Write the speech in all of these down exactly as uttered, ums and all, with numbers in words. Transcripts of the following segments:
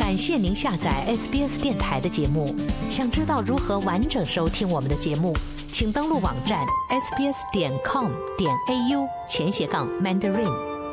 感谢您下载 S B S 电台的节目。想知道如何完整收听我们的节目，请登录网站 s b s 点 com 点 a u 前斜杠 mandarin。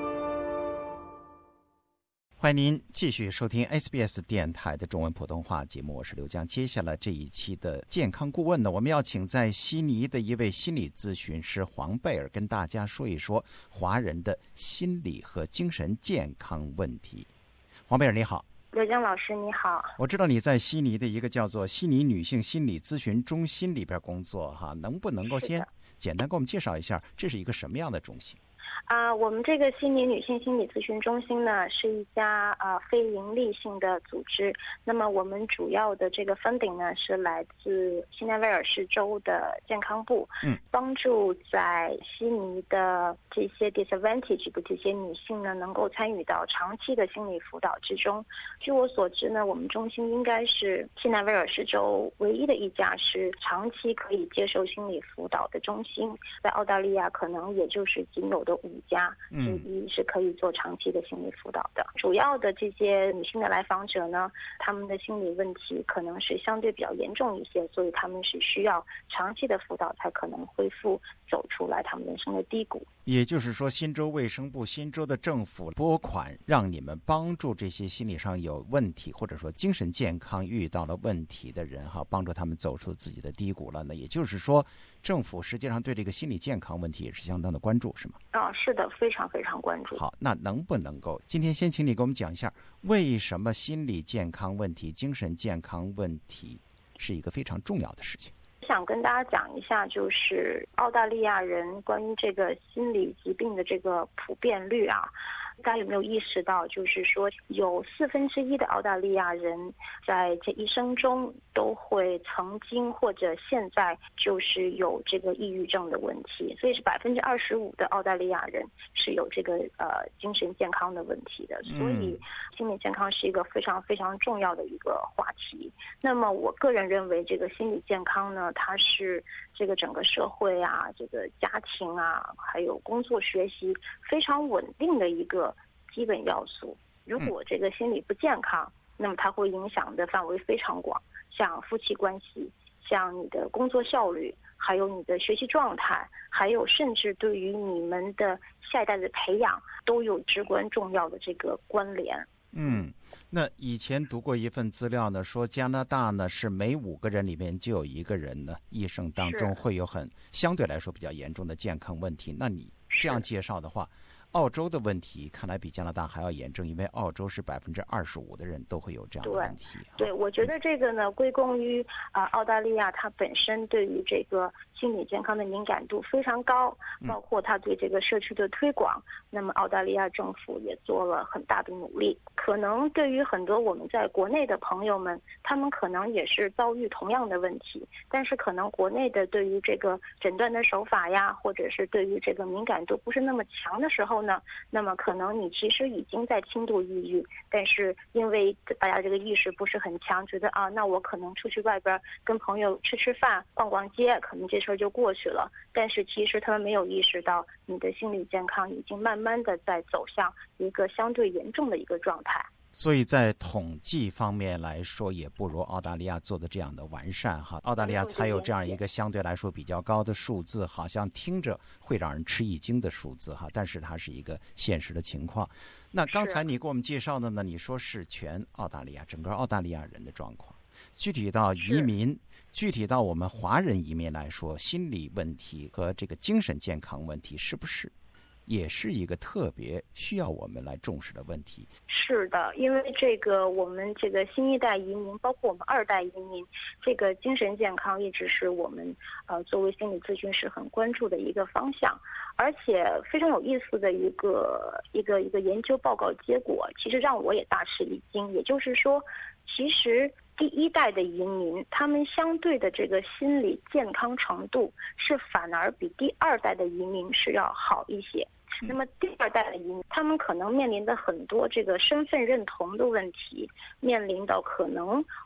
欢迎您继续收听 S B S 电台的中文普通话节目，我是刘江。接下来这一期的健康顾问呢，我们要请在悉尼的一位心理咨询师黄贝尔跟大家说一说华人的心理和精神健康问题。黄贝尔你好。 刘江老师你好。 我知道你在悉尼的一个叫做悉尼女性心理咨询中心里边工作哈，能不能够先简单给我们介绍一下这是一个什么样的中心？ 啊、呃，我们这个悉尼女性心理咨询中心呢，是一家啊、呃、非盈利性的组织。那么我们主要的这个 funding 呢，是来自新南威尔士州的健康部，嗯，帮助在悉尼的这些 disadvantage 的这些女性呢，能够参与到长期的心理辅导之中。据我所知呢，我们中心应该是新南威尔士州唯一的一家是长期可以接受心理辅导的中心，在澳大利亚可能也就是仅有的五家之一是可以做长期的心理辅导的。嗯、主要的这些女性的来访者呢，她们的心理问题可能是相对比较严重一些，所以她们是需要长期的辅导才可能恢复走出来他们人生的低谷。 也就是说，新州卫生部、新州的政府拨款让你们帮助这些心理上有问题或者说精神健康遇到了问题的人哈，帮助他们走出自己的低谷了呢。也就是说，政府实际上对这个心理健康问题也是相当的关注，是吗？ 啊、哦，是的，非常非常关注。 好，那能不能够今天先请你给我们讲一下，为什么心理健康问题、精神健康问题是一个非常重要的事情？ 想跟大家讲一下，就是澳大利亚人关于这个心理疾病的这个普遍率啊。大家有没有意识到，就是说有四分之一的澳大利亚人在这一生中都会曾经或者现在就是有这个抑郁症的问题，所以是百分之二十五的澳大利亚人是有这个呃精神健康的问题的，所以心理健康是一个非常非常重要的一个话题。那么我个人认为，这个心理健康呢，它是这个整个社会啊、这个家庭啊，还有工作学习非常稳定的一个基本要素。如果这个心理不健康，那么它会影响的范围非常广，像夫妻关系，像你的工作效率，还有你的学习状态，还有甚至对于你们的下一代的培养都有至关重要的这个关联。 嗯，那以前读过一份资料呢，说加拿大呢是每五个人里面就有一个人呢，一生当中会有很相对来说比较严重的健康问题。那你这样介绍的话，澳洲的问题看来比加拿大还要严重，因为澳洲是百分之二十五的人都会有这样的问题。 对，对我觉得这个呢，归功于啊、呃、澳大利亚它本身对于这个心理健康的敏感度非常高，包括它对这个社区的推广。那么澳大利亚政府也做了很大的努力。可能对于很多我们在国内的朋友们，他们可能也是遭遇同样的问题，但是可能国内的对于这个诊断的手法呀，或者是对于这个敏感度不是那么强的时候呢，那么可能你其实已经在轻度抑郁，但是因为大家这个意识不是很强，觉得啊，那我可能出去外边跟朋友吃吃饭、逛逛街，可能这事儿就过去了。但是其实他们没有意识到，你的心理健康已经慢慢的在走向一个相对严重的一个状态。 所以在统计方面来说，也不如澳大利亚做的这样的完善哈。澳大利亚才有这样一个相对来说比较高的数字，好像听着会让人吃一惊的数字哈，但是它是一个现实的情况。那刚才你给我们介绍的呢，你说是全澳大利亚整个澳大利亚人的状况，具体到移民，具体到我们华人移民来说，心理问题和这个精神健康问题是不是也是一个特别需要我们来重视的问题？ 是的，因为这个我们这个新一代移民，包括我们二代移民，这个精神健康一直是我们呃作为心理咨询师很关注的一个方向。而且非常有意思的一个一个一个研究报告结果，其实让我也大吃一惊。也就是说，其实第一代的移民，他们相对的这个心理健康程度是反而比第二代的移民是要好一些。那么第二代的移民，他们可能面临的很多这个身份认同的问题，面临到可能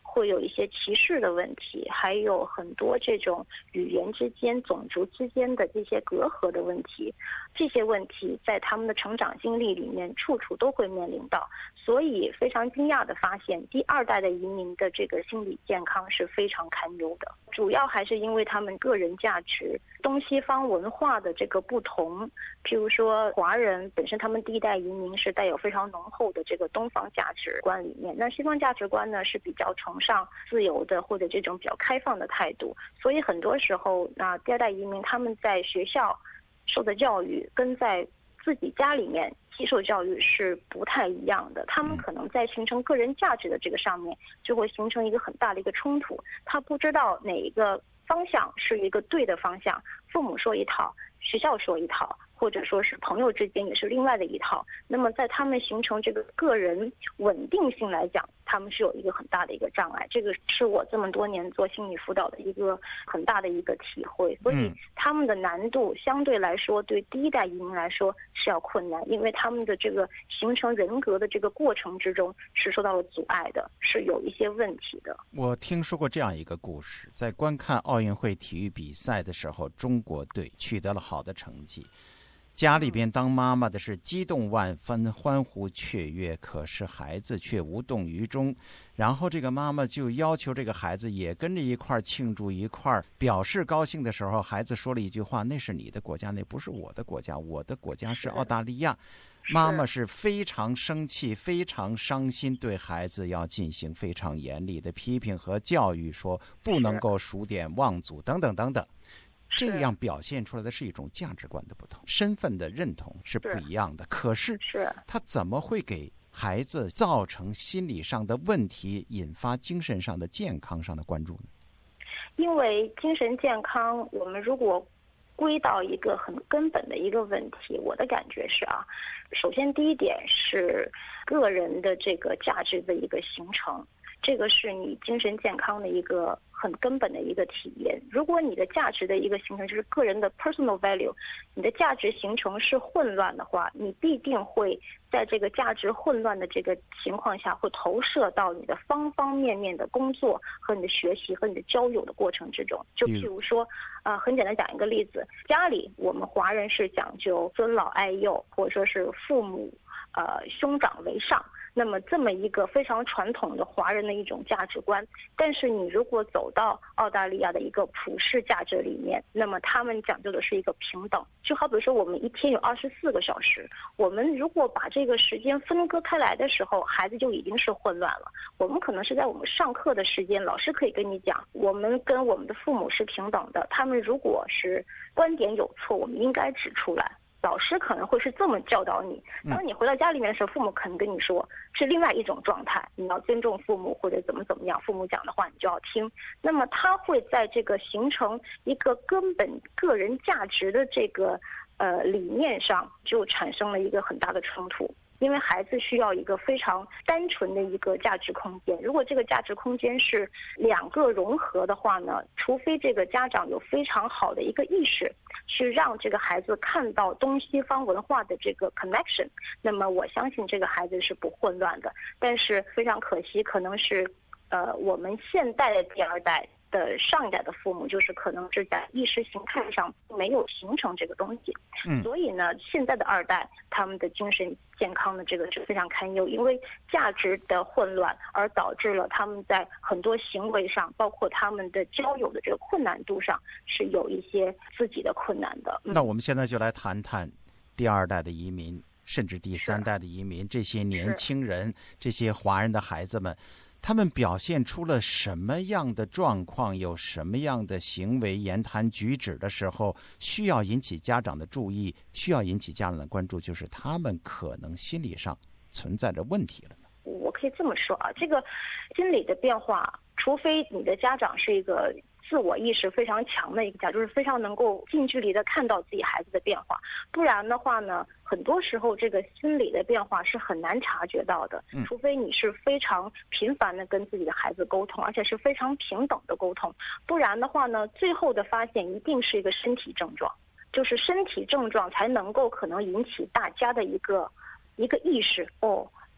会有一些歧视的问题，还有很多这种语言之间、种族之间的这些隔阂的问题。这些问题在他们的成长经历里面处处都会面临到，所以非常惊讶地发现，第二代的移民的这个心理健康是非常堪忧的。主要还是因为他们个人价值、东西方文化的这个不同。譬如说，华人本身他们第一代移民是带有非常浓厚的这个东方价值观里面，那西方价值观呢是比较崇尚自由的或者这种比较开放的态度，所以很多时候，那第二代移民他们在学校受的教育跟在自己家里面接受教育是不太一样的，他们可能在形成个人价值的这个上面就会形成一个很大的一个冲突，他不知道哪一个方向是一个对的方向，父母说一套，学校说一套，或者说是朋友之间也是另外的一套。那么在他们形成这个个人稳定性来讲，他们是有一个很大的一个障碍，这个是我这么多年做心理辅导的一个很大的一个体会。所以他们的难度相对来说对第一代移民来说是要困难，因为他们的这个形成人格的这个过程之中是受到了阻碍的，是有一些问题的。 我听说过这样一个故事，在观看奥运会体育比赛的时候，中国队取得了好的成绩，家里边当妈妈的是激动万分，欢呼雀跃，可是孩子却无动于衷。然后这个妈妈就要求这个孩子也跟着一块儿庆祝，一块儿表示高兴的时候，孩子说了一句话：那是你的国家，那不是我的国家，我的国家是澳大利亚。妈妈是非常生气，非常伤心，对孩子要进行非常严厉的批评和教育，说不能够数典忘祖等等等等。这样表现出来的是一种价值观的不同，身份的认同是不一样的。可是他怎么会给孩子造成心理上的问题，引发精神上的健康上的关注呢？ 因为精神健康，我们如果归到一个很根本的一个问题，我的感觉是啊，首先第一点是个人的这个价值的一个形成，这个是你精神健康的一个很根本的一个体验。如果你的价值的一个形成就是个人的 personal value， 你的价值形成是混乱的话，你必定会在这个价值混乱的这个情况下，会投射到你的方方面面的工作和你的学习和你的交友的过程之中。就譬如说，啊、呃，很简单讲一个例子，家里我们华人是讲究尊老爱幼，或者说是父母呃兄长为上。那么这么一个非常传统的华人的一种价值观，但是你如果走到澳大利亚的一个普世价值里面，那么他们讲究的是一个平等。就好比说我们一天有二十四个小时，我们如果把这个时间分割开来的时候，孩子就已经是混乱了。我们可能是在我们上课的时间，老师可以跟你讲，我们跟我们的父母是平等的，他们如果是观点有错，我们应该指出来。老师可能会是这么教导你，当你回到家里面的时候，父母可能跟你说是另外一种状态，你要尊重父母或者怎么怎么样，父母讲的话你就要听。那么他会在这个形成一个根本个人价值的这个呃理念上，就产生了一个很大的冲突。因为孩子需要一个非常单纯的一个价值空间，如果这个价值空间是两个融合的话呢，除非这个家长有非常好的一个意识，去让这个孩子看到东西方文化的这个 connection， 那么我相信这个孩子是不混乱的。但是非常可惜，可能是呃我们现代的第二代的上一代的父母，就是可能是在意识形态上没有形成这个东西，嗯，所以呢，现在的二代他们的精神健康的这个是非常堪忧，因为价值的混乱而导致了他们在很多行为上，包括他们的交友的这个困难度上，是有一些自己的困难的。嗯、 那我们现在就来谈谈第二代的移民，甚至第三代的移民，这些年轻人，这些华人的孩子们。他们表现出了什么样的状况，有什么样的行为言谈举止的时候需要引起家长的注意，需要引起家长的关注，就是他们可能心理上存在着问题了呢？ 我可以这么说啊，这个心理的变化，除非你的家长是一个自我意识非常强的一个家，就是非常能够近距离的看到自己孩子的变化，不然的话呢，很多时候这个心理的变化是很难察觉到的，除非你是非常频繁的跟自己的孩子沟通，而且是非常平等的沟通，不然的话呢，最后的发现一定是一个身体症状，就是身体症状才能够可能引起大家的一个一个意识，哦，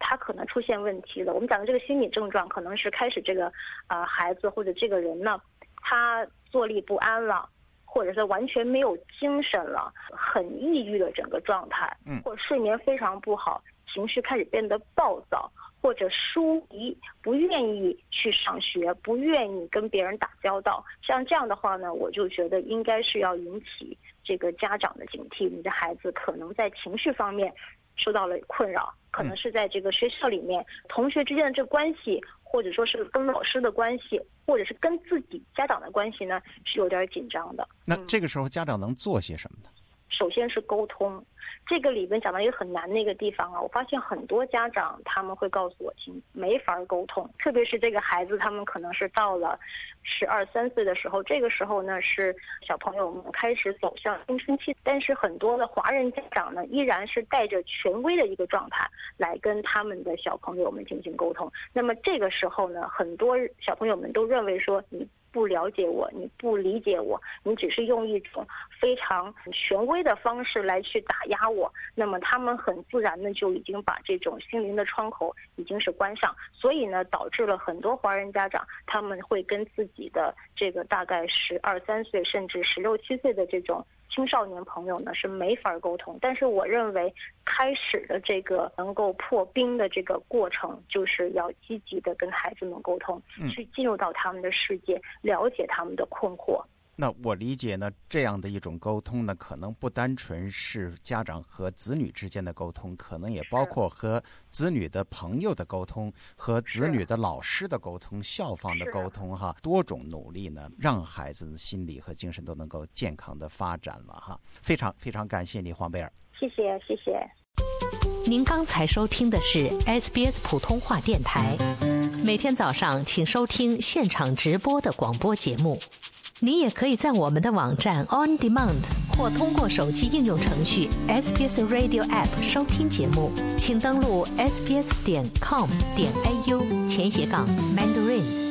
他可能出现问题了。我们讲的这个心理症状，可能是开始这个呃孩子或者这个人呢，他坐立不安了，或者是完全没有精神了，很抑郁的整个状态，或者睡眠非常不好，情绪开始变得暴躁，或者疏离，不愿意去上学，不愿意跟别人打交道。像这样的话呢，我就觉得应该是要引起这个家长的警惕，你的孩子可能在情绪方面受到了困扰，可能是在这个学校里面同学之间的这个关系，或者说是跟老师的关系，或者是跟自己家长的关系呢，是有点紧张的。 那这个时候家长能做些什么呢？ 首先是沟通，这个里面讲到一个很难的一个地方啊，我发现很多家长他们会告诉我，亲没法沟通，特别是这个孩子，他们可能是到了十二三岁的时候，这个时候呢是小朋友们开始走向青春期，但是很多的华人家长呢，依然是带着权威的一个状态来跟他们的小朋友们进行沟通。那么这个时候呢，很多小朋友们都认为说你不了解我，你不理解我，你只是用一种非常权威的方式来去打压我，那么他们很自然的就已经把这种心灵的窗口已经是关上，所以呢，导致了很多华人家长他们会跟自己的这个大概十二三岁甚至十六七岁的这种青少年朋友呢是没法沟通。但是我认为开始的这个能够破冰的这个过程，就是要积极的跟孩子们沟通，嗯、去进入到他们的世界，了解他们的困惑。 那我理解呢，这样的一种沟通呢，可能不单纯是家长和子女之间的沟通，可能也包括和子女的朋友的沟通，和子女的老师的沟通，校方的沟通哈，多种努力呢，让孩子的心理和精神都能够健康的发展了哈。非常非常感谢你，黄贝尔。 谢谢谢谢。 您刚才收听的是 S B S 普通话电台，每天早上请收听现场直播的广播节目。你也可以在我们的网站 On Demand 或通过手机应用程序 S B S Radio App 收听节目，请登录 s b s 点 com 点 a u 前斜杠 Mandarin。